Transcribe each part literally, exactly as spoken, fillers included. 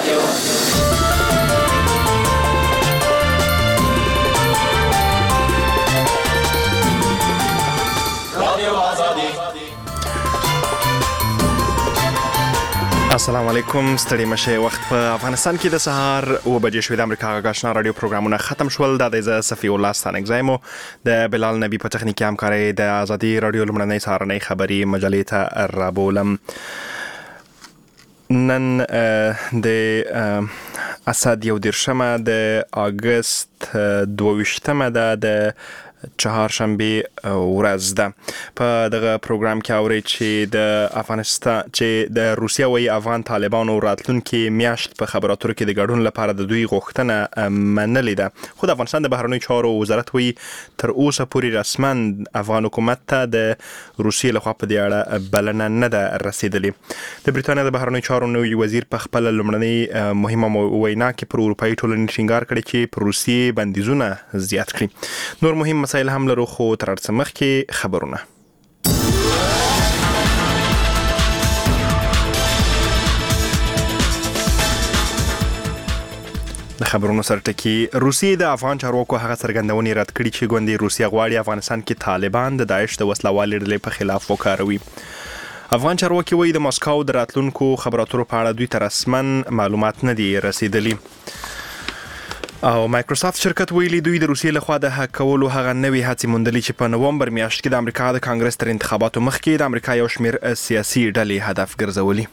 السلام علیکم. ستړي مشه. وخت په افغانستان کې د سهار او بجې شوې. د امریکا غږ آشنا رادیو پروګرامونه ختم شول. د دې صفي الله ستانک زایمو د بلال نبی په تخنیکی همکاري د ازادي رادیو لمړنۍ سهارنۍ خبري مجلې ته رابولم. نن د اسد یو دیرشمه د اگست دویشتمه ده د چهارشنبه ورځ ده. په دغه پروګرام کې اوري چې د افغانستان چې د روسیه وی افغان طالبانو راتلونکي میاشت په خبراتو کې د ګډون لپاره د دوی غوښتنه منلې ده. خو د افغانستان د بهرنیو چارو وزارت وی تر اوسه پورې رسما افغان حکومت ته د روسیې لخوا په دې اړه بلنه نه ده رسیدلې. د بریټانیا د بهرنیو چارو نوی وزیر په خپل لومړنۍ مهمه وینا کې پر اروپایي ټولنې ټینګار کړی چې پر روسیې بندیزونه زیات کړي. نور مهم مسایل هم لرو خو تر څه مخکې خبرونه. د خبرونو سره ټکی. روسیې د افغان چارواکو هغه څرګندونې رد کړي چې ګوندې روسیه غواړي افغانستان کې طالبان د داعش د وسلوالې ډلې په خلاف وکاروي. افغان چارواکي وایي د مسکو د راتلونکو خبراتو په اړه دوی ته رسما معلومات نه دي رسیدلي. او مایکروسافت شرکت ویلي دوی د روسیې لخوا د هک کولو هغه نوې هڅې موندلې چې په نومبر میاشت کې د امریکا د کانګرس تر انتخاباتو مخکې د امریکا یو شمېر سیاسي ډلې هدف ګرځولي.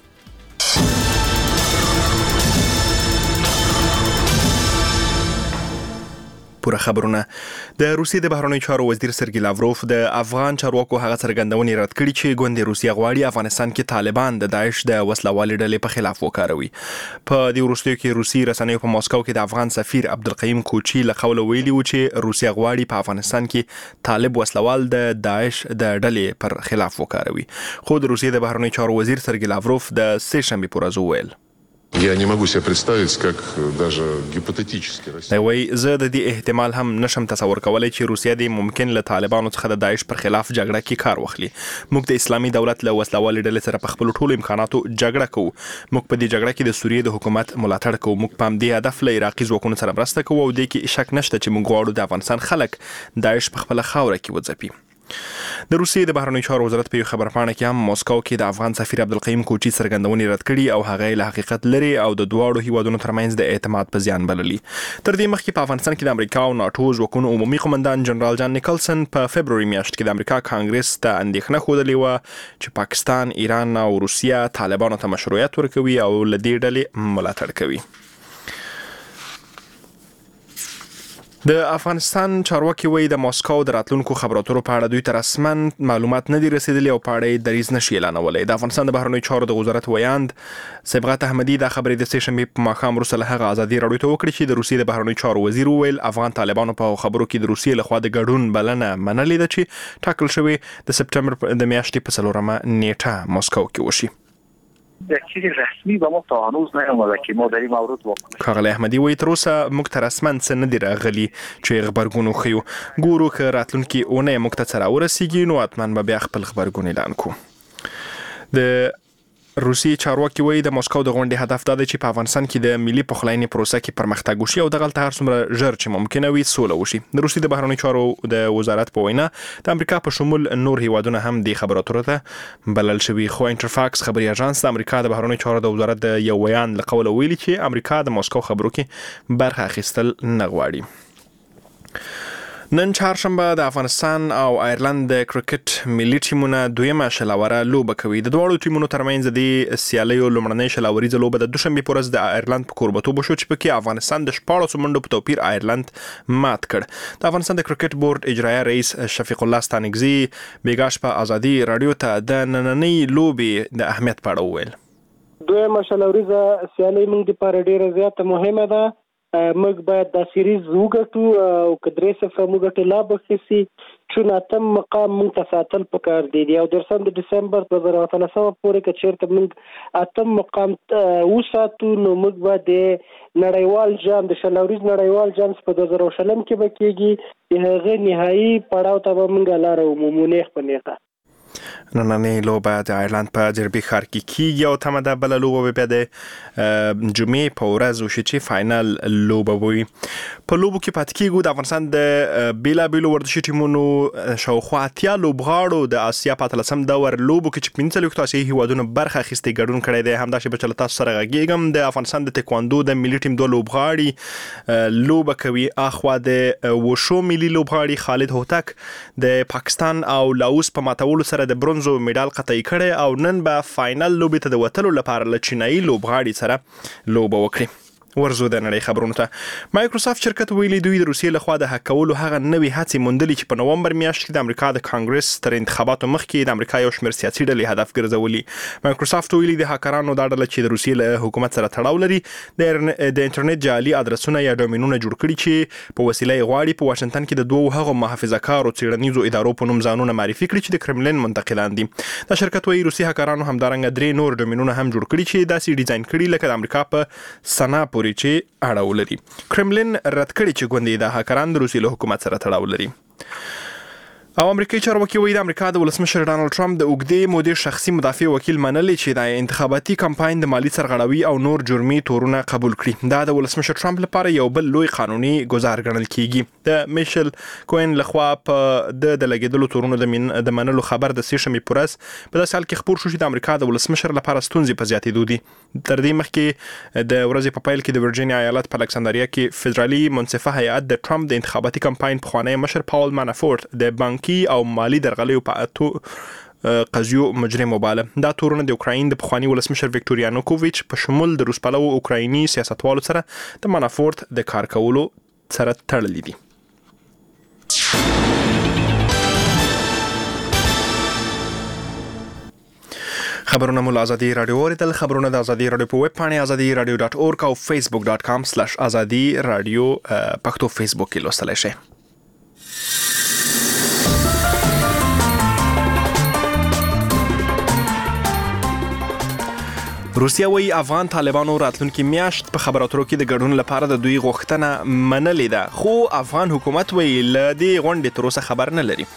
پوره خبرونه. د روسیې د بهرنیو چارو وزیر سرګی لاوروف د افغان چارواکو هغه څرګندونې رد کړي چې ګوندې روسیه غواړي افغانستان کې طالبان د داعش د وسلوالې ډلې په خلاف وکاروي. په دې وروستیو کې روسي رسنیو په مسکو کې د افغان سفیر عبدالقیوم کوچی له قوله ویلي و چې روسیه غواړي په افغانستان کې طالب وسلوال د داعش د ډلې پر خلاف وکاروي. خو د روسیې د بهرنیو چارو وزیر سرګی لاوروف د سه شنبې په ورځ وویل Я не могу себе представить, как даже гипотетически Россия. دا وایي زه د دې احتمال هم نشم تصور کولای چې روسیه د ممکن له طالبانو څخه د داعش پر خلاف جګړه کې کار واخلي. موږ د اسلامي دولت له وسلوالې ډلې سره په خپل ټولو امکاناتو جګړه کوو. موږ په دې جګړه کې د سوریې د حکومت ملاتړ کوو. موږ په همدې هدف له عراقي ځواکونو سره مرسته کوو او دې کې شک نشته چې موږ غواړو د افغانستان خلک داعش په خپل خاوره کې وځپي. د روسیې د بهرنیو چارو وزارت په یو خبرپاڼه کې هم مسکو کې د افغان سفیر عبدالقیوم کوچی څرګندونې رد کړي او هغه له حقیقت لري او د دواړو هیوادونو ترمنځ د اعتماد په زیان بللي. تر دې مخکې په افغانستان کې د امریکا او ناتو ځواکونو عمومي قومندان جنرال جان نیکلسن په فبروري میاشت کې د امریکا کانګرس ته اندېښنه ښودلې وه چې پاکستان، ایران او روسیه طالبانو ته مشروعیت ورکوي او له دې ډلې ملاتړ کوي. د افغانستان چارواکي وایي د مسکو د راتلونکو خبراتو په اړه دوی ته رسما معلومات نه دي رسیدلي او په اړه یې دریځ نشي اعلانولی. د افغانستان د بهرنیو چارو د وزارت ویاند صبغت احمدي دا خبرې د سه شنبې په ماښام وروسته له هغه ازادي راډیو ته وکړې چې د روسیې د بهرنیو چارو وزیر وویل افغان طالبانو په خبرو کې د روسیې لخوا د ګډون بلنه منلې ده چې ټاکل شوې د سپټمبر د میاشتې په څلورمه نیټه مسکو کې وشي. در چیز رسمی به ما تا هنوز نیامده که ما در این مورد واکنش. ښاغلی احمدي وایي تر اوسه موږ ته رسما څه نه دي راغلي چې غبرګون وښیو. ګورو که راتلونکي اونۍ موږ ته څه راورسیږي نو حتما به بیا خپل غبرګون اعلان کړو. د روسي چارواکي وایي د مسکو د غونډې هدف دا دی چې په افغانستان کې د ملي پخلاینې پروسه کې پرمختګ وشي او دغلته هر څومره ژر چې ممکنه وي سوله وشي. د روسي د بهرنیو چارو د وزارت په وینا د امریکا په شمول نور هیوادونه هم د خبراتو ته بلل شوي. خو انټرفاکس خبري اژانس د امریکا د بهرنیو چارو د وزارت د یو ویان له قوله ویلي چې امریکا د مسکو خبرو کې برخه اخیستل نه غواړي. نن چهارشنبه د افغانستان او آیرلند د کرکټ ملي ټیمونه دویمه شلاوره لوبه کوي. د دواړو ټیمونو ترمنځ د سیالیو لومړنۍ شلاوریزه لوبه د دوشنبې په ورځ د آیرلند په کوربتوب وشو چې پکې افغانستان د شپاړسو منډو په توپیر آیرلند مات کړ. د افغانستان د کرکټ بورډ اجرایه رئیس شفیق الله ستانکزي بیګاش په ازادي رادیو ته د نننۍ لوبې د اهمیت په اړه وویل. دویمه شلاوریزه سیالي موږ لپاره ډیره زیاته مهمه ده. موږ باید دا سیریز وګټو او که درې صفر موږ لا بخسي چون اتم مقام موږ ته ساتل پکار دی او درسم د دسمبر دوه زره اتلسمه پورې که چیرته موږ اتم مقام وساتو نو موږ به د نړیوال جام د شلاوریز نړیوال جام په دوه زره شلم کې به کېږي. هغه نهایي پړاو ته به موږ لاره ومومو نیغ په نیغه. نننۍ لوبه د آیرلند په جربي ښار کې کیږي او تمه ده بله لوبه به د جمعې په ورځ وشي چې فاینل لوبه وي. په لوبو کې پاتې کیږو د افغانستان د بیلابیلو ورزشي ټیمونو شاوخوا اتیا لوبغاړو د اسیا په اتلسم دور لوبو کې چې پنځه څلوېښتو اسیایي هیوادونو برخه اخیستې ګډون کړی دی. همداسې به چې له تاسو سره غږیږم د افغانستان د تکواندو د ملي ټیم دوه لوبغاړي لوبه کوي. اخوا د وشو ملي لوبغاړي خالد هوتک د پاکستان او لاوس په ماتولو سره د برونزو میډال قطعي کړي او نن به فاینل لوبې ته د وتلو لپاره له چینایي لوبغاړي سره لوبه وکړي. ورزو د نړۍ خبرونو ته مایکروسافت شرکت ویلي دوی د روسیې لخوا د هک کولو هغه نوې هڅې موندلې چې په نومبر میاشت کې د امریکا د کانګرس تر انتخاباتو مخکې د امریکا یو شمېر سیاسي ډلې هدف ګرځولي. مایکروسافت ویلي د هکرانو دا ډله چې د روسیې له حکومت سره تړاو لري د انټرنیټ جعلي ادرسونه یا ډومینونه جوړ کړي چې په وسیله یې غواړي په واشنګټن کې د دوو هغو محافظه کارو څېړنیزو ادارو په نوم ځانونه معرفي کړي چې د کرملین منتقلان دي. دا شرکت وایي روسي هکرانو همدارنګه درې نور ډومینونه هم جوړ کړي چې داسې ډیزاین کړي لکه د امریکا په سنا پورې چې اړه ولري. کرملین رد کړي چې ګوندې د هکران د روسیې له حکومت سره تړاو لري. او امریکایي چارواکي وایي د امریکا د ولسمشر ډانلډ ټرمپ د اوږدې مودې شخصي مدافع وکیل منلي چې د انتخاباتي کمپاین د مالي سرغړاوي او نور جرمي تورونه قبول کړي. دا د ولسمشر ټرمپ لپاره یو بل لوی قانوني ګزار ګڼل کیږي. د میشل کوین لخوا په د لګیدلو تورونو د منلو خبر د سې شنبې په ورځ په داسې حال کې خپور شو چې د امریکا د ولسمشر لپاره ستونزې په زیاتېدو دي. تر دې مخکې د ورځې په پیل کې د ورجینیا ایالت په الکساندریا کې فدرالي منصفه هیئت د ټرمپ د انتخاباتي کمپاین پخوانی مشر پاول مانافورت د بانکي او مالی درغلیو په اتو قضیو مجرم وباله. دا تورونه د اوکراین د پخوانی ولسمشر ویکټور یانوکوویچ په شمول د روس پلوو اوکرایني سیاستوالو سره د مانافورت د کار کولو سره تړلي دي. خبرونه مو ازادي رادیو اوریدل. خبرونه د ازادي رادیو په ویب پاڼه ازادي رادیو ډاټ اورګ او فیسبوک ډاټ کام سلیش ازادي رادیو پښتو فیسبوک کې لوستلی شئ. روسیا وایي افغان طالبانو راتلونکي میاشت په خبرو اترو کې د ګډون لپاره د دوی غوښتنه منلې ده، خو افغان حکومت وایي له دې غونډې تر اوسه خبر نه لري.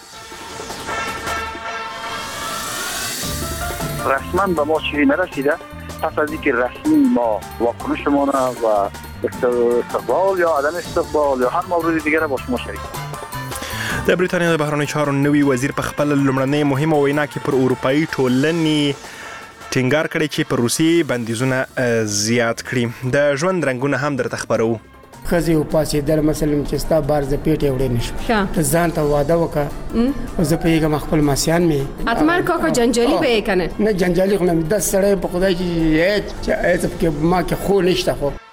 رسما به ما چیزی نرسیده. پس از اینکه رسمی ما واکنشمان و استقبال یا عدم استقبال یا هر مورد دیگر با شما شریک. د بریتانیا د بهرنیو چارو نوي وزیر په خپل لومړنۍ مهمه وینا کې پر اروپایي ټولنې ټینګار کړی چې پر روسي بندیزونه زیات کړي. د ژوند رنګونه هم درته خبرو. خزي او پاسې در مثلا چې ستا بار ز پیټه وړې نشو ته ځان ته واده وکړه او زه په یګه خپل ماسیان می اتمر کوکو جنجالي به کنه نه جنجالي خو نه د سړی په خدای کې چې ایت کې ما کې خو نشته. خو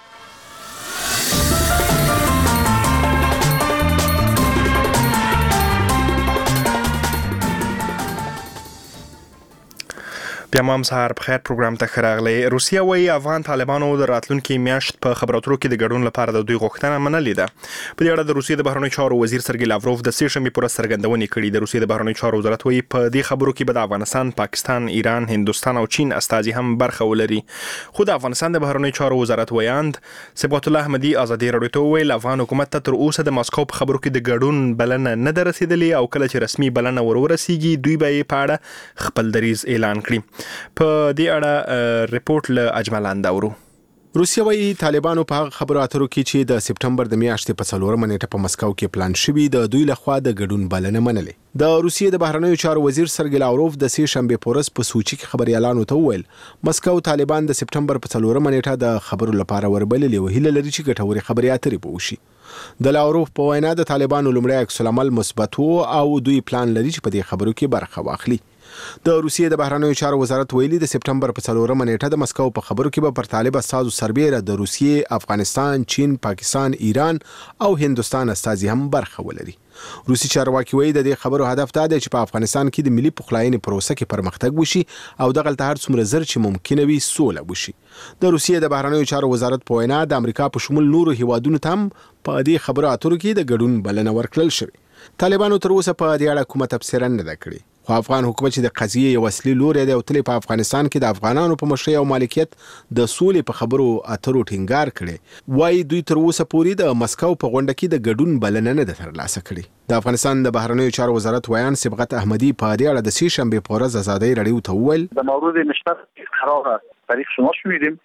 بیا هم سهار په خیر پروګرام ته خراغلی. روسیا وایي افغان طالبانو د راتلونکي میاشت په خبرو اترو کې د ګډون لپاره د دوی غوښتنه منلې ده. په دې اړه د روسیې د بهرنیو چارو وزیر سرګی لاوروف د سې شنبې په ورځ څرګندونې کړې. د روسیې د بهرنیو چارو وزارت وایي په دې خبرو کې به د افغانستان، پاکستان، ایران، هندوستان او چین استازي هم برخه ولري. خو د افغانستان د بهرنیو چارو وزارت ویاند صبغت الله احمدي ازادي رادیو ته ویل افغان حکومت ته تر اوسه د ماسکو په خبرو کې د ګډون بلنه نه ده رسیدلې او کله چې رسمي بلنه ورورسیږي دوی به یې په اړه خپل دریځ اعلان کړي. په دې اړه ریپورت له اجمل انداورو. روسیا وایي طالبانو په هغه خبرو اترو کې چې د سپټمبر د میاشتې په څلورمه نیټه په مسکو کې پلان شوی د دوی لخوا د ګډون بلنه منلې. د روسیې د بهرنیو چارو وزیر سرګی لاوروف د سې شنبې په ورځ په سوچي کې خبريالانو ته وویل مسکو طالبان د سپټمبر په څلورمه نیټه د خبرو لپاره وربللې او هیله لري چې ګټوري خبري اترې به وشي. د لاوروف په وینا د طالبانو لومړی عکس العمل مثبت او دوی پلان لري چې په دې خبرو کې برخه واخلي. د روسیې د بهرنیو چارو وزارت ویلي د سپټمبر په څلورمه نیټه د مسکو په خبرو کې به پر طالب استازو سربېره د روسیې، افغانستان، چین، پاکستان، ایران او هندوستان استازي هم برخه ولري. روسي چارواکي وایي د دې خبرو هدف دا دی چې په افغانستان کې د ملي پخلاینې پروسه کې پرمختګ وشي او دغلته هر څومره زر چې ممکنه وي سوله وشي. د روسیې د بهرنیو چارو وزارت په وینا د امریکا په شمول نورو هیوادونو ته هم په دې خبرو اترو کې د ګډون بلنه ورکړل شوې. طالبانو تر اوسه په دې اړه کومه تبصره نه ده کړې، خو افغان حکومت چې د قضیې یو اصلي لوری دی او تل په افغانستان کې د افغانانو په مشرۍ او مالکیت د سولې په خبرو اترو ټینګار کړي وایي دوی تر اوسه پورې د مسکو په غونډه کې د ګډون بلنه نه ده ترلاسه کړې د افغانستان د بهرنیو چارو وزارت ویان صبغت احمدی په دې اړه د سې شنبې په ورځ ازادۍ رادیو ته وویل د مورد مشترک قرار تاریخ شما شویدیم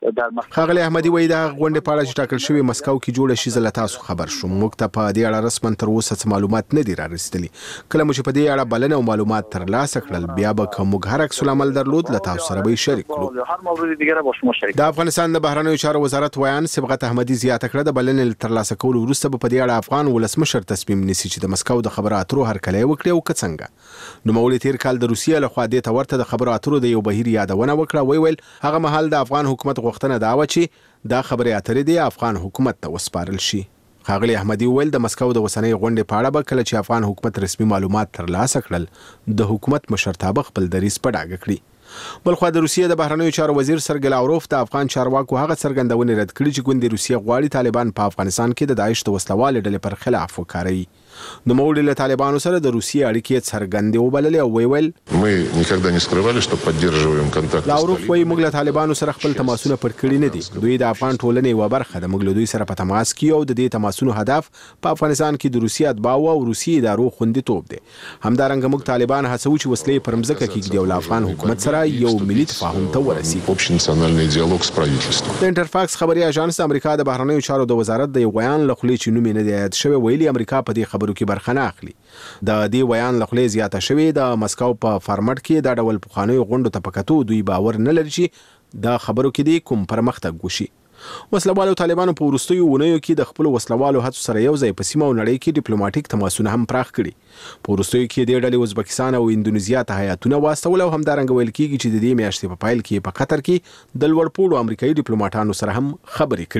خاغلی احمدی وایي د غونډې په اړه چې ټاکل شوی مسکو کې جوړه شي زله تاسو خبر شوم موږ ته په دې اړه رسمن تر اوسه څه معلومات نه دي رارسېدلي کله مو چې په دې اړه بلنه او معلومات ترلاسه کړل بیا به کوم هر عکس العمل درلود له تاسو سره به شریک کړو هر مورد دیگه با شما شریک د افغانستان د بهرنیو چارو وزارت ویان صبغت احمدی زیاته کړه د بلنې ترلاسه کولو وروسته په دې اړه افغان ولسمشر تصمیم نیسي چې د مسکو د خبرو اترو هرکلی وکړي او که څنګه نو مولې تیر کال د روسیې لخوا دې ته ورته د خبرو اترو د یو بهیر یادونه وکړه وی ویل هغه مهال د افغان حکومت غوښتنه دا و چې دا خبرې اترې دی افغان حکومت ته وسپارل شي خاغلی احمدی ویل د مسکو د وسنۍ غونډې په اړه به کله چې افغان حکومت رسمي معلومات ترلاسه کړل د حکومت مشرتابه خپل دریځ په ډاګه کړي بلخو د روسیې د بهرنیو چارو وزیر سرګی لاوروف د افغان چارواکو هغه څرګندونې رد کړي چې ګوندې روسیې غواړي طالبان په افغانستان کې د داعش د وسلوالې ډلې پر خلاف وکاروي نو موږ له طالبانو سره د روسیې اړیکې څرګندې وبللې او ویل мы никогда не скрывали что поддерживаем контакт لاوروف وایي موږ له طالبانو سره خپل تماسونه پټ کړي نه دي دوی د افغان ټولنې یوه برخه ده موږ له دوی سره په تماس کې او د دې تماسونو هدف په افغانستان کې د روسیې اتباعو او روسیې ادارو خوندیتوب دی همدارنګه موږ طالبان هڅوو چې وسلې پر مځکه کېږدي او له افغان حکومت سره یو ملي تفاهم ته ورسیږي общенациональный диалог с правительством د انټرفاکس خبري اژانس د امریکا د بهرنیو چارو د وزارت د یو بیان له خولې چې نوم یې نه دی یاد شوی ویلي امریکا په دې خبرو کې برخه نه اخلي د دې بیان له خولې زیاته شوی د مسکو په فارمټ کې د ډول پخوانیو غونډو ته پکاتو دوی باور نه لري چې د خبرو کې دی کوم پرمختګ وشي وسلوالو طالبانو په وروستیو اونیو کې د خپل وسلوالو هڅو سره یو ځای په سیمه او نړۍ کې ډیپلوماټیک تماسونه هم پراخ کړي په وروستیو کې د ډلې ازبکستان او اندونیزیا ته هیاتونه واستول او همدارنګه ویل کېږي چې د دې میاشتې په پایل کې په قطر کې د لوړپوړو امریکایي ډیپلوماټانو سره هم خبرې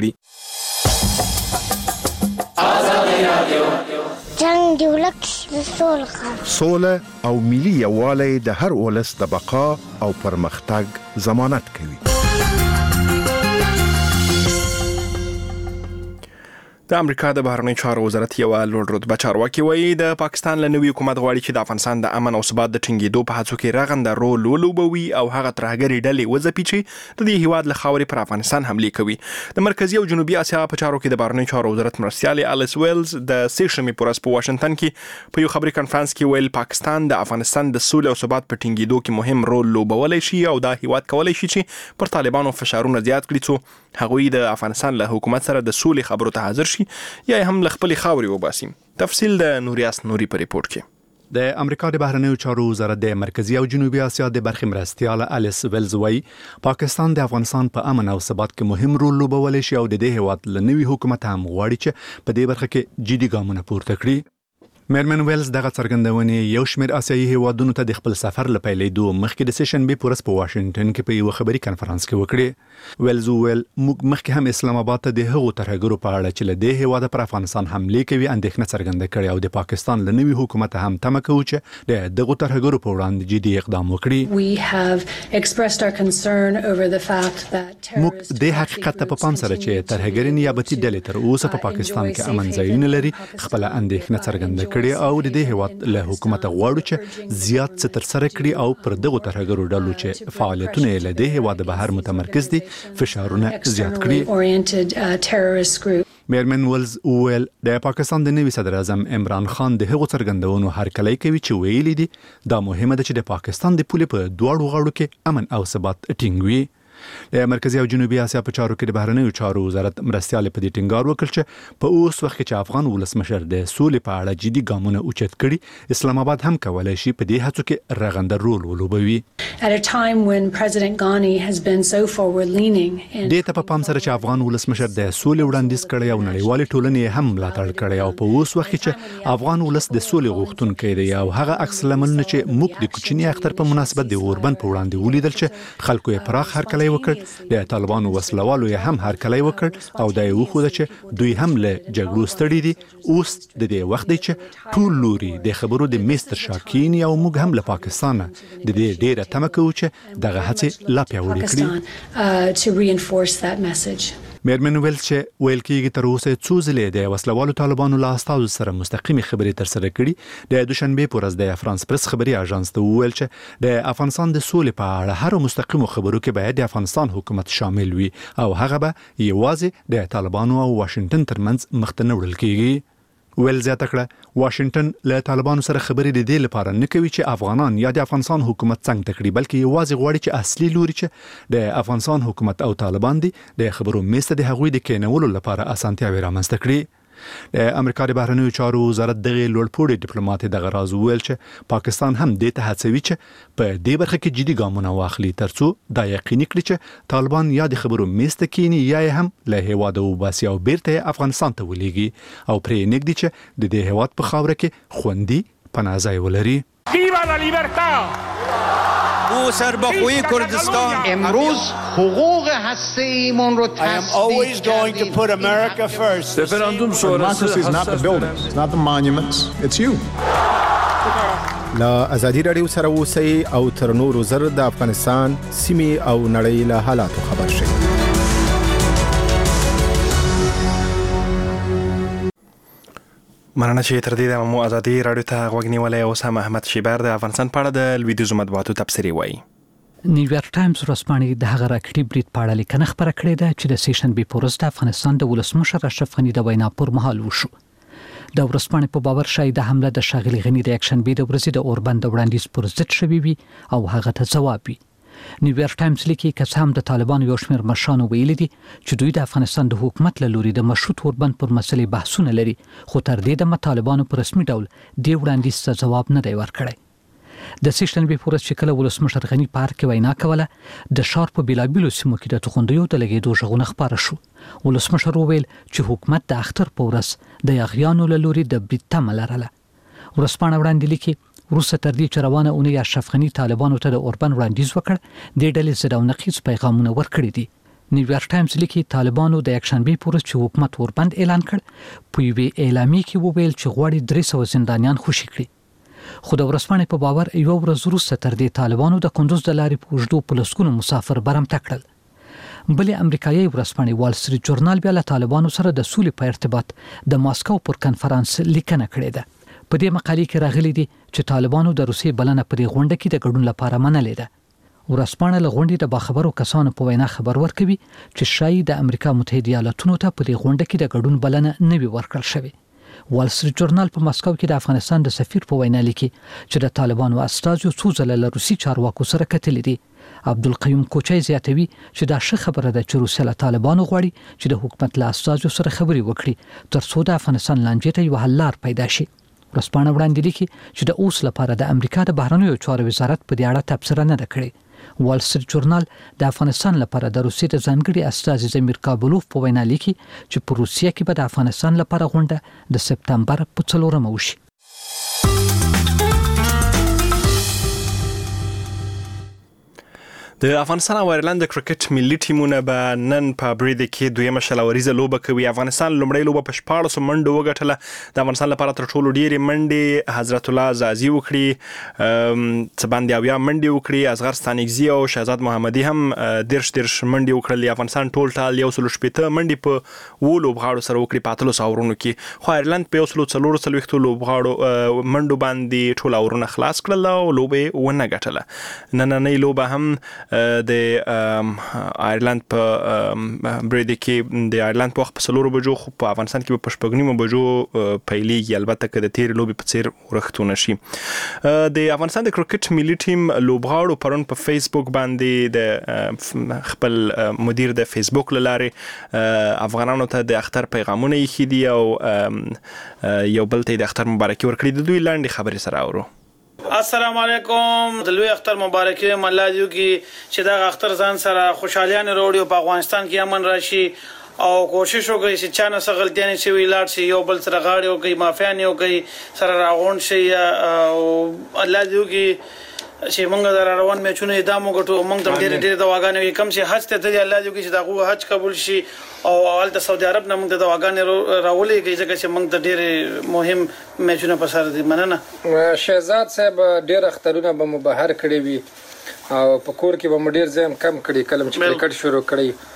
کړي جنگ دی ولک د سوله سوله او ملي یووالی د هر ولس د بقا او پرمختګ ضمانت کوي د امریکا د بهرنیو چارو وزارت یو لوړ رتبه چارواکي وایي د پاکستان له نوي حکومت غواړي چې د افغانستان د امن او ثبات د ټینګېدو په هڅو کې رغنده رول ولوبوي او هغه ترهګرې ډلې وځپي چې د دې هیواد له خاورې پر افغانستان حملې کوي د مرکزي او جنوبي اسیا په چارو کې د بهرنیو چارو وزارت مرستیالې الیس ویلز د سې شنبې په ورځ په واشنګټن کې په یو خبري کانفرنس کې ویل پاکستان د افغانستان د سولې او ثبات په ټینګېدو کې مهم رول لوبولی شي او دا هیواد کولی شي چې پر طالبانو فشارونه زیات کړي څو هغوی د افغانستان له حکومت سره د سولې خبرو ته حاضر شي یا هم له خپلې خاورې وباسي تفصیل د نوریاس نوري په ریپورت کې د امریکا د بهرنیو چارو وزارت د مرکزی او جنوبي اسیا د برخې مرستیال الیس ویلز وایي پاکستان د افغانستان په امن او ثبات کې مهم رول لوبولی شي او د دې هیواد له نوي حکومت هم غواړي چې په دې برخه کې جدي ګامونه پورته کړي مېرمن ویلز دغه څرګندونې یو شمېر اسیایي هیوادونو ته د خپل سفر له پیلېدو مخکې د سې شنبې په ورځ په واشنګټن کې په یو خبري کانفرنس کې وکړې ویلز ویل موږ مخکې هم اسلام آباد ته د هغو ترهګرو په اړه چې له دې هیواده پر افغانستان حملې کوي اندېښنه څرګنده کړې او د پاکستان له نوي حکومت هم تمه کوو چې د دغو ترهګرو په وړاندې جدي اقدام وکړي موږ د حقیقت په پام سره چې ترهګري نیابتي ډلې تر اوسه په پاکستان کې امن ځایونه لري خپل اندېښنه څرګنده او د دې هیواد له حکومت غواړو چې زیات څه تر سره کړي او پر دغه ترهګرو ډلو چې فعالیتونه له دې هیواد بهر متمرکز دي فشارونه زیات کړي مېرمن ویلز ویل د پاکستان د نوي صدر اعظم عمران خان د هغو څرګندونو هرکلی کوي چې ویلي دي دا مهمه ده چې د پاکستان د پولې په دواړو غاړو کې امن او ثبات ټینګ وي د مرکزی او جنوبي اسیا په چارو کې د بهرنیو چارو وزارت مرستیال په دې ټینګار وکړ چې په اوس وخت کې چې افغان ولسمشر د سولې په اړه جدي ګامونه اوچت کړي اسلام آباد هم کولای شي په دې هڅو کې رغنده رول ولوبوي At a time when President Ghani has been so forward leaning دې ته په پام سره چې افغان ولسمشر د سولې وړاندیز کړی او نړیوالې ټولنې هم ملاتړ کړی او په اوس وخت کې چې افغان ولس د سولې غوښتونکی دی او هغه عکس العملونه چې موږ د کوچني اختر په مناسبت د اوربند په وړاندې ولیدل چې خلکو یې پراخ هرکلی وکړ د طالبانو وسلوالو یې هم هرکلی وکړ او دا یې وښوده چې دوی هم له جګړو ستړي دي اوس د دې وخت دی چې ټول لوري د خبرو د میز تر شا کښېني او موږ هم له پاکستانه د دې ډېره تمه کوو چې دغه هڅې لا پیاوړې کړي میرمن ویل چې ویل کېږي تر اوسه څو ځلې د وسلوالو طالبانو له استازو سره مستقیمي خبرې ترسره کړي. د دوشنبه په ورځ د فرانس پریس خبري اژانس ته وویل چې د افغانستان د سولې په اړه هر مستقیمو خبرو کې باید د افغانستان حکومت شامل وي او هغه به یوازې د طالبانو او واشنگټن ترمنځ مخ ته نه وړل کېږي. ویل زیاته کړه واشنگټن له طالبانو سره خبرې د دې لپاره نه کوي چې افغانان یا د افغانستان حکومت څنګه تکړي بلکې یوازې غواړي چې اصلي لوري چې د افغانستان حکومت او طالبان دي د خبرو میسته د هغوی د کېنولو لپاره اسانتیاوې رامنځته کړي. د امریکا د بهرنیو چارو وزارت دغه لوړپوړي ډیپلوماټ دغه راز ویل چې پاکستان هم د ته هڅوي چې په دې برخه کې جدي ګامونه واخلي ترڅو دا یقیني کړي چې طالبان یا د خبرو میسته کینی یا هم له هیواده وباسي او بیرته افغانستان ته ولېږي او پرې نګدي چې د دې هیواد په خاوره کې خوندي پناه ځای ولري. ویوا لا لیبرتا او سربخوی کردستان امروز حقوق هسته‌ایمون رو تصدیق کردیم. Referendum sonrası is not the buildings, it's not the monuments, it's you. لا ازادي رادیو سره اوسئ او تر نورو زر د افغانستان سیمې او نړۍ له حالاتو خبر شئ. مننه چې تر دې د مو ازادي رادیو ته غوږ نیولای او سم احمد شیبر د افغانستان په اړه د لویدیځ مطبوعاتو تبصرې وایي. نیویارک ټایمز ورځپاڼې د هغه راکټي برید په اړه لیکنه خپره کړې ده چې د سیشن بي پورز د افغانستان د ولسمشر اشرف غني د وینا پر مهال وشو. د ورځپاڼې په باور شای د حمله د شاغلي غني د اکشن بي د ورځې د اوربند وړاندیز پر ضد شوی وي او هغه ته ځواب وي. نیویارک ټایمز لیکي که هم د طالبانو یو شمېر مشرانو ویلي دي چې دوی د افغانستان د حکومت له لوري د مشروط اوربند پر مسلې بحثونه لري خو تر دې د طالبانو په رسمي ډول د وړاندیز ته ځواب نه دی ورکړی. د سیشن بي پورز چې کله ولسمشر غني پارک کې وینا کوله د ښار په بیلابیلو سیمو کې د توغندیو د لګېدو غږونه خپاره شو. ولسمشر وویل چې حکومت د اختر په ورځ د یاغیانو له لوري د برید تمه لرله. ورځپاڼه وړاندې لیکي وروسته تر دې چې روانه اونۍ اشرف غني طالبانو ته د اوربند وړاندیز وکړ د ډلې ضد او نقیض پیغامونه ورکړي دي. نیویارک ټایمز لیکي طالبانو د اکشن بي پورز چې حکومت اوربند اعلان کړ په یوې اعلامیه کې وویل چې غواړي درې سوه زندانیان خوشي کړي. خو د ورځپاڼې په باور یو ورځ وروسته تر دې طالبانو د کندوز د لارې په اوږدو په لسګونو مسافر برمته کړل. بلې امریکایي ورځپاڼې وال سټریټ جورنال بیا له طالبانو سره د سولې په ارتباط د ماسکو پر کنفرانس لیکنه کړې ده. په دې مقالې کې راغلي دي چې طالبانو د روسیې بلنه په دې غونډه کې د ګډون لپاره منلې ده. ورځپاڼه له غونډې د باخبرو کسانو په وینا خبر ورکوي چې شایي د امریکا متحده ایالاتونو ته په دې غونډه کې د ګډون بلنه نه وي ورکړل شوې. وال سټریټ جورنال په مسکو کې د افغانستان د سفیر په وینا لیکي چې د طالبانو استازو څو ځله له روسي چارواکو سره کتلي دي. عبدالقیوم کوچای زیاتوي چې دا ښه خبره ده چې روسیه له طالبانو غواړي چې د حکومت له استازو سره خبرې وکړي تر څو د افغانستان لانجې ته یو حل لار پیدا شي. ورځپاڼه وړاندې لیکي چې د اوس لپاره د امریکا د بهرنیو چارو وزارت په دې اړه تبصره نه ده کړې. وال سټریټ جورنال د افغانستان لپاره د روسیې د ځانګړي استازي زمیر کابلوف په وینا لیکي چې په روسیه کې به د افغانستان لپاره غونډه د سپتمبر په څلورمه وشي. د افغانستان او ایرلند د کرکټ ملي ټیمونه به نن په بریده کې دویمه شلوریزه لوبه کوي. افغانستان لومړی لوبه په شپاړسو منډو وګټله. د افغانستان لپاره تر ټولو ډېرې منډې حضرت الله زازي وکړي، څه باندې اویا منډې وکړي. اصغر ستانکزي او شهزاد محمدي هم دېرش دېرش منډې وکړلې. افغانستان ټول ټال یو سلو شپېته منډې په اوو لوبغاړو سره وکړي په اتلسو اورونو کې. خو ایرلند په یو سلو څلور څلوېښتو لوبغاړو منډو باندې ټول اورونه خلاص کړل او لوبه یې ونه ګټله. نننۍ لوبه هم د ایرلند په بریده کې د ایرلند په وخت په څلورو بجو خو په افغانستان کې په شپږ نیمو بجو پیلېږي، البته که د تېرې لوبې په څېر ورښتونه شي. د افغانستان د کرکټ ملي ټیم لوبغاړو پرون په فیسبوک باندې د خپل مدیر د فیسبوک له لارې افغانانو ته د اختر پیغامونه ایښي دي او یو بل ته یې د اختر مبارکي ورکړي. د دوی لنډې خبرې سره اورو. السلام علیکم. د لوی اختر مبارکي الله دې وکړي چې دا اختر ځان سره خوشحالیانه راوړي او په افغانستان کې امن راشي او کوشش وکړي چې چا نه څه غلطیانې شوي لاړ شي، یو بل سره غاړې وکړي، مافیانې وکړي، سره راغونډ شي او الله دې وکړي چې موږ د روان میچونو ادام وګټو. موږ ته ډېرې ډېرې دعاګانې وي کوم چې حج ته تللي الله دې وکړي چې د هغو حج قبول شي او هلته سعودي عرب نه موږ ته دعاګانې راولېږي ځکه چې موږ ته ډېرې مهم میچونه په سر دي. مننه. شهزاد صاحب ډېر اخترونه به مو بهر کړي وي او په کور کې به مو ډېر ځای کم کړي کله چې کرکټ شروع کړی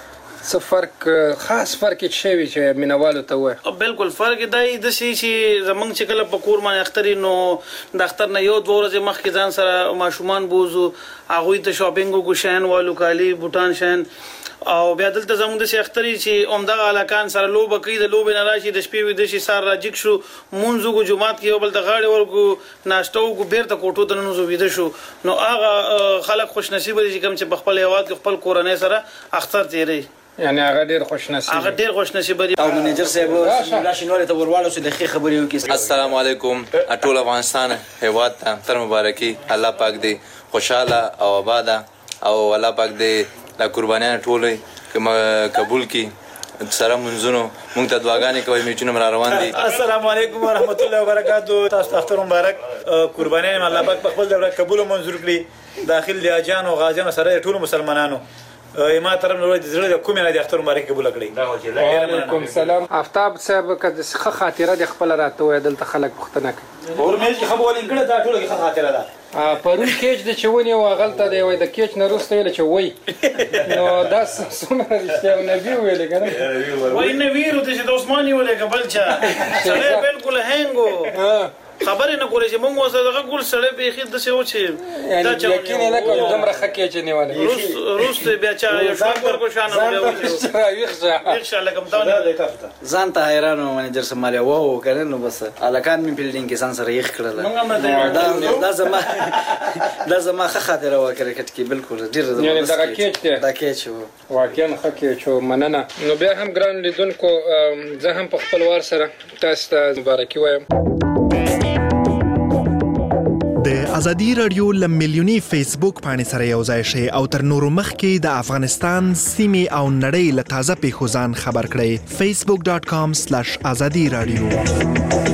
څه فرق خاص فرق شوی چې مینوالو ته وای؟ بالکل فرق دی د شي چې زمونږ چې کله په کور باندې اختري نو د اختر نه یو دوه ورځې مخکې ځان سره ماشومان بوزو هغوی ته شاپینګ وکړو شیان والو کالي بوټان شیان او بیا دلته زموږ د اختري چې عمدغه علاقان سره لوبه کوي د لوبې نه راشي د شپې ویده شي سار راجیک شو مونځ وکړو جومات کې یو بل ته غاړې ورکړو ناشته وکړو بیرته کوټو ته ننوځو ویده شو نو هغه خلک خوش نصیبه دي چې کوم چې په خپل هیواد کې خپل کورنۍ سره اختر تیروي یعنی هغه ډیر خوش نصیب هغه ډیر خوش نصیب دي او منیجر صاحب راشي نور ته ورواړو چې د خې خبرې وکړي. السلام علیکم ټول افغانستان هیواد ته تر مبارکي الله پاک دې خوشاله او آباد او الله پاک دې د قربانیانو ټولې قبول کی سره منځونو مونږ ته دعاګانې کوي میچونه مر روان دي. السلام علیکم ورحمت الله وبرکاتہ. تاسو اختر مبارک. قربانیان الله پاک په خپل دوره قبول او منظور کړي. داخل دي اجان او غازیان سره ټول مسلمانانو ما طرف نه ورته زړه کومه نه د اختر مبارک قبول کړي. وعلیکم السلام. آفتاب صاحب کده ښه خاطره د خپل راته وای دلته خلک پښتنه کوي. اور مې چې خبرول کړه دا ټول ښه خاطره ده. پرون کېچ د چونی او غلطه دی وای د کېچ نه روسته ویل چې وای نو دا څومره رښتیا نبی ویل کنه وای نبی ورته چې د عثماني ویل قبل چا سره بالکل هنګو خبرې نه کولې چې موږ وسه دغه ګول سره به خې د څه و چې دا چې یقین نه کوم دومره خکې چې نیواله روس روس بیا چا یو شاکر کو شان نه ویښه ویښه لکه متونه ځان ته حیران و منیجر سماله وو کنه نو بس الکان می بلډینګ کې سان سره یخ کړل دا دا زما دا زما خاطر و کرکټ کې بالکل ډیر یعنی دا کېچ دا کېچ واقعا خکې چې مننه. نو بیا هم ګران لیدونکو زه هم په خپل وار سره تاسو ته مبارکي وایم. د ازادي رادیو ل ملیونی فیسبوک باندې سره یو ځای شي او تر نورو مخکې د افغانستان سیمې او نړۍ له تازه پیښو ځان خبر کړئ. facebook dot com slash azadi radio.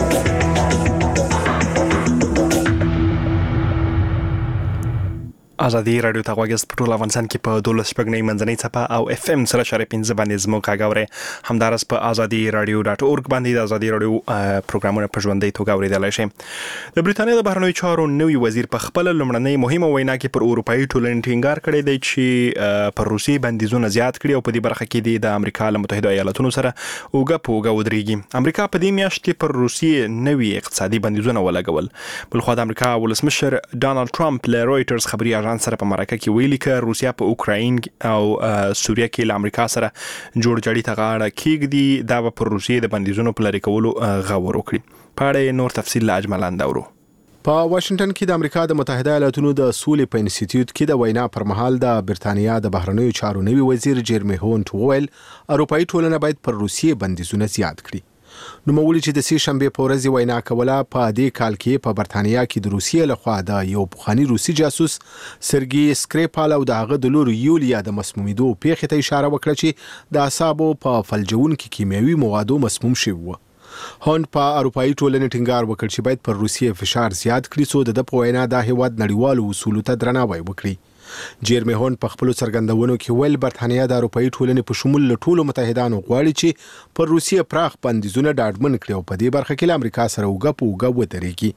ازادي رادیو ته غوږ په ټول افغانستان کې په دولس شپږ منځنۍ څپه او اف ام سره شارې پنځه باندې زموږ غاوري همدارس په ازادي رادیو ډاټ اورګ باندې د ازادي رادیو پروګرامونه په ژوندۍ توګه اوریدلای شئ. د بریټانیا د بهرنیو چارو نوي وزیر په خپل لومړنۍ مهمه وینا کې پر اروپאי ټولنې ټینګار کړی دی چې پر روسي بندیزونه زیات کړي او په دې برخه کې د امریکا له متحده ایالاتونو سره اوګه پوګه ودرېږي. امریکا په دې میاشت کې پر روسي نوي اقتصادي بندیزونه ولګول. بل خو د امریکا ولسمشر ډانلډ ټرمپ له رويټرز خبري سره په مرکه کې ویلي ک روسیا په اوکراین او سوریه کې له امریکا سره جوړ جړی ته غاړه کېږدي دا په روسیې د بندیزونو په لری کولو غوړ وکړي. په اړه نور تفصیل لا اجمل اندورو. په واشنگټن کې د امریکا د متحده ایالاتونو د سولې په انسټیټیوټ کې د وینا پر مهال د برتانیا د بهرنیو چارو نوي وزیر جیرمی هونت وویل اروپאי ټولنه باید پر روسیې بندیزونه زیات کړي. نو مولي چې د سې شنبه په ورځ وینا کوله په دې کال کې په برتانیا کې د روسیې لخوا د یو پخوانی روسي جاسوس سرګي سکریپال او د هغه د لور یولیا د مسمومیدو پیښې ته اشاره وکړه چې د اعصابو په فلجون کې کیمیاوي موادو مسموم شوی و. هون په اروپאי ټولنې ټینګار وکړ چې باید پر روسیې فشار زیات کړي څو د په وینا د هیواد نړیوالو اصولو ته درناوی وکړي. جیرمی هون په خپل څرګندونو کې ویل برتانیا د اروپאי ټولنې په شمول له ټولو متحدانو غواړي چې پر روسیې پراخ بندیزونه ډاډمن کړي او په دې برخه کې له امریکا سره اوګه په اوګه ودرېږي.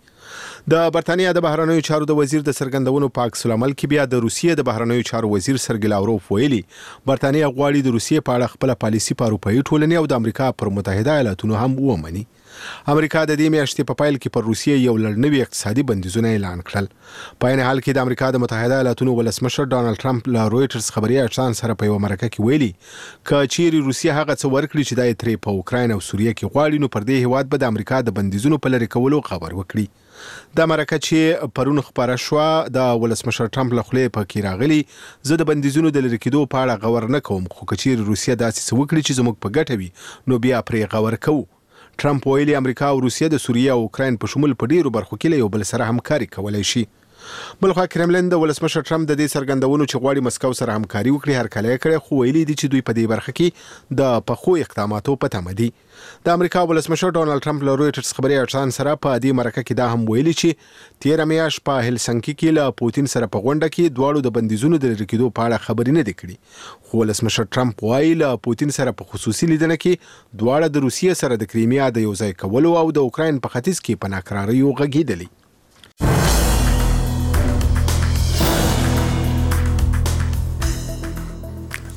د برتانیا د بهرنیو چارو د وزیر د څرګندونو په عکس العمل کې بیا د روسیې د بهرنیو چارو وزیر سرګي لاوروف ویلي برتانیا غواړي د روسیې په اړه خپل پالیسي په اروپאי ټولنې او د امریکا پر متحده ایالاتونو هم ومني. امریکا د دې میاشتې په پایل کې پر روسیې یو لړنوي اقتصادي بندیزونه اعلان کړل. په عین حال کې د امریکا د متحده ایالاتونو ولسمشر ډانلډ ټرمپ له رويټرز خبري اژانس سره په یو مرکه کې ویلي ک چیرې روسیه هغه څه ورکړي چې د تری په اوکراین او سوریه کې غواړي نو پر دې هیواد به د امریکا د بندیزونو په لری کولو خبر وکړي. د مرکه چې پرون خبره شو د ولسمشر ټرمپ له خلې په کې راغلي زه د بندیزونو د لری کېدو په اړه غور نه کوم خو کچیر روسیه داسې څه وکړي چې زموږ په ګټه وي نو بیا پرې غور کوو. ټرمپ ویلي امریکا او روسیه د سوریه او اوکراین په شمول په ډیرو برخو کې له یو بل سره همکاري کولای شي. بلخوا کرملین د ولسمشر ټرمپ د دې څرګندونو چې غواړي مسکو سره همکاري وکړي هر کله کړي خو ویلي دي چې دوی په دې برخه کې د پخو اقداماتو په تمه دي. د امریکا ولسمشر ډانلډ ټرمپ له رويټرز خبري اژانس سره په دې مرکه کې دا هم ویلي چې تیر میاشت په هلسنکي کې له پوتین سره په غونډه کې دواړو د بندیزونو د لری کېدو په اړه خبرې نه دي. خو ولسمشر ټرمپ وایي له پوتین سره په خصوصي لیدنه کې دواړه د روسیې سره د کریمیا د یو ځای کولو او د اوکراین په ختیځ کې په ناکراریو غږیدلی.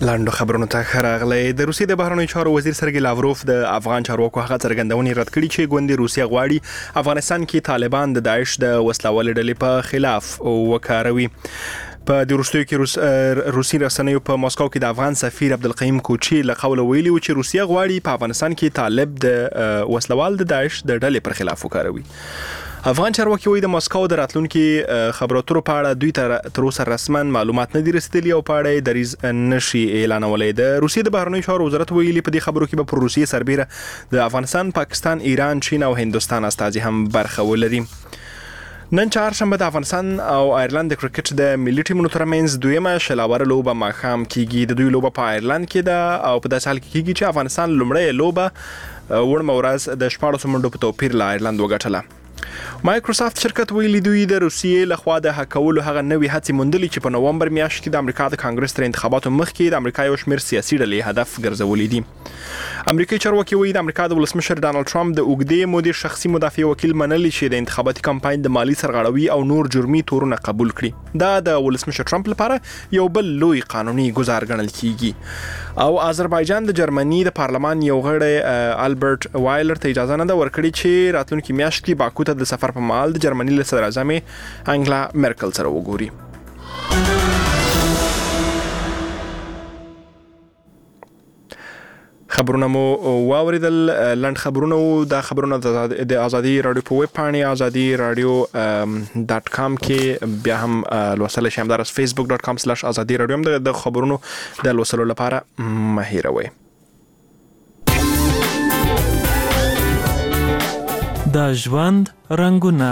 لاندو خبرونو ته راغلی. د روسیې د بهرنیو چارو وزیر سرګی لاوروف د افغان چارواکو هغه څرګندونې رد کړې چې ګوندې روسیا غواړي افغانستان کې طالبان د داعش د وسلوالې ډلې په خلاف وکاروي. په د روسیې کې روس روسي رسنیو په مسکو کې د افغان سفیر عبدالقیوم کوچی له قوله ویلي و چې روسیا غواړي په افغانستان کې طالب د وسلوال د داعش د ډلې پر خلاف وکاروي. افغان چارواکي وایي د مسکو د راتلونکي خبرو اترو په اړه دوی تر اوسه رسما معلومات نه دي رسیدلي او په اړه یې دریځ نشي اعلانولی. د روسیې د بهرنیو چارو وزارت ویلي په دې خبرو کې به پر روسیې سربیره د افغانستان، پاکستان، ایران، چین او هندوستان استازي هم برخه ولري. نن چهارشنبه د افغانستان او ایرلند د کرکټ د ملي ټیمونو ترمنځ دویمه شلاوره لوبه ماښام کیږي. د دوی لوبه په ایرلند کې ده او په داسې حال کې کیږي چې افغانستان لومړی لوبه وړمه ورځ د شپاړسو منډو په توپیر له ایرلند وګټله. مایکروسافت شرکت ویلي دوی د روسیې لخوا د هکولو هغه نوې هڅې موندلې چې په نومبر میاشت کې د امریکا د کانګرس تر انتخاباتو مخکې د امریکا یو شمېر سیاسي ډلې هدف ګرځولې دي. امریکایي چارواکي وایي د امریکا د ولسمشر ډانلډ ټرمپ د اوږدې مودې شخصي مدافع وکیل منلي چې د انتخاباتي کمپاین د مالی سرغړوي او نور جرمي تورونه قبول کړي. دا د ولسمشر ټرمپ لپاره یو بل لوی قانوني ګزار ګڼل کیږي. او آذربایجان د جرمني د پارلمان یو غړی البرټ وایلر ته اجازه نه ده ورکړې چې راتلونکي میاشت کې باکو ته د سفر په مهال د جرمني له صدر اعظم انګلا مرکل سره وګوري. خبرونه مو واوریدل. لنډ خبرونه دا خبرونه د ازادي رادیو په ویب پاڼې ازادي رادیو ډاټ کام کې بیا هم لوستل شئ. همدارس فیسبوک ډاټ کام سلاش ازادي رادیو هم د خبرونو د لوستلو لپاره مه هیروئ. د ژوند رنگونه.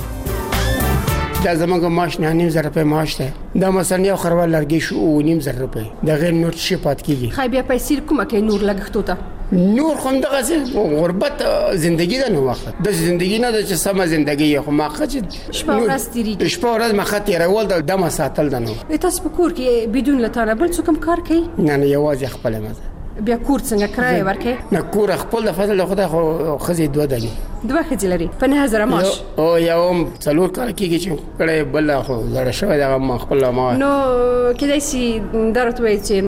دا زمونږ معاش نه نیم زره روپۍ معاش دی. دا مثلا یو خروال لرګي شو او نیم زره روپۍ. دا غیر نور شي پات کیږي. خای بیا پیسې کومه کې نور لګښتو ته نور خو دغه څه غربت زندگی ده. نو وخت د زندگی نه د چې سم زندگی خو ما خچ شپه ورځ تیریږي. شپه ورځ ما خط یې د دمه ساتل ده. نو تاسو په کور کې بدون لتانه بل څه کوم کار کوي؟ نه نه یوازې خپل مزه. بیا کور څنګه کرای ورکې؟ نه کور خپل د فضل خدای خو خزي دوه دني دوه خځې لري په نه هزار معاش. او یو څلور کال کېږي چې کړه بل خو زړه شوی دا ما خپل ما نو کله چې درته وایي چې